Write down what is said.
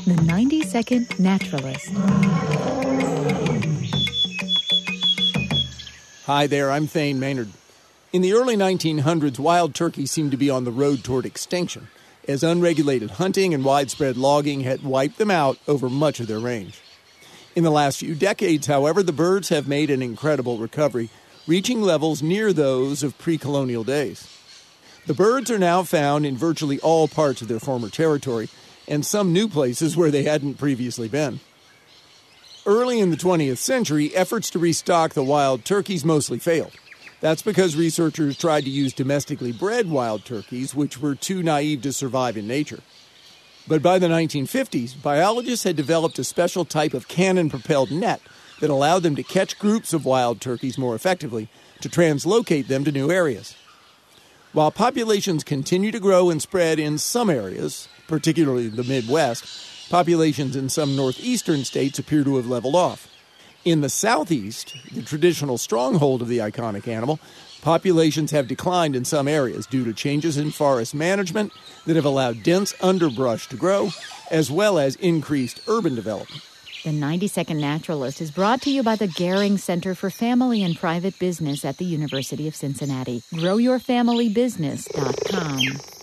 The 90-Second Naturalist. Hi there, I'm Thane Maynard. In the early 1900s, wild turkeys seemed to be on the road toward extinction, as unregulated hunting and widespread logging had wiped them out over much of their range. In the last few decades, however, the birds have made an incredible recovery, reaching levels near those of pre-colonial days. The birds are now found in virtually all parts of their former territory, and some new places where they hadn't previously been. Early in the 20th century, efforts to restock the wild turkeys mostly failed. That's because researchers tried to use domestically bred wild turkeys, which were too naive to survive in nature. But by the 1950s, biologists had developed a special type of cannon-propelled net that allowed them to catch groups of wild turkeys more effectively, to translocate them to new areas. While populations continue to grow and spread in some areas, particularly the Midwest, populations in some northeastern states appear to have leveled off. In the Southeast, the traditional stronghold of the iconic animal, populations have declined in some areas due to changes in forest management that have allowed dense underbrush to grow, as well as increased urban development. The 90-Second Naturalist is brought to you by the Gehring Center for Family and Private Business at the University of Cincinnati. GrowYourFamilyBusiness.com.